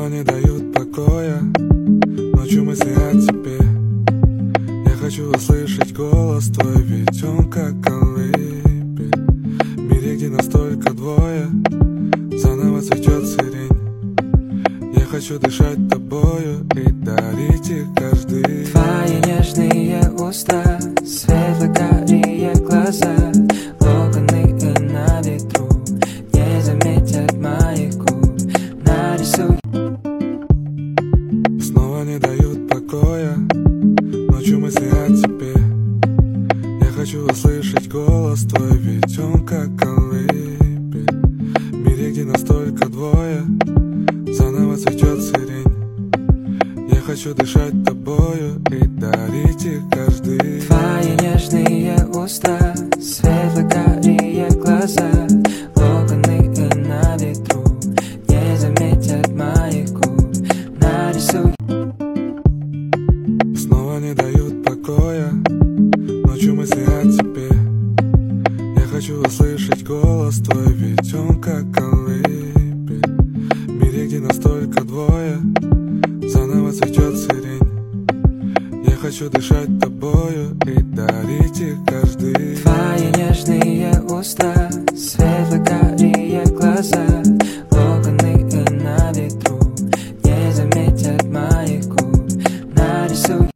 не дают покоя ночью мысли о тебе. Я хочу услышать голос твой, ведь он как колыбель. В мире, где нас только двое, заново цветет сирень. Я хочу дышать тобою и дарить их каждый. Твои нежные уста, светло-карие глаза, локоны и на ветру не заметят моих губ. Нарисуй. Снова не дают покоя ночью мысли о тебе. Я хочу услышать голос твой, ведь он как колыбель. В мире, где нас только двое, заново цветет сирень. Я хочу дышать тобою и дарить их каждый. Твои нежные уста, светло-карие глаза, локоны и на ветру не заметят моих губ. Нарисуй. Снова не дают покоя ночью мысли о тебе. Я хочу услышать голос твой, ведь он как колыбель. В мире, где нас только двое, заново цветет сирень. Я хочу дышать тобою и дарить их каждый. Твои нежные уста, светло-карие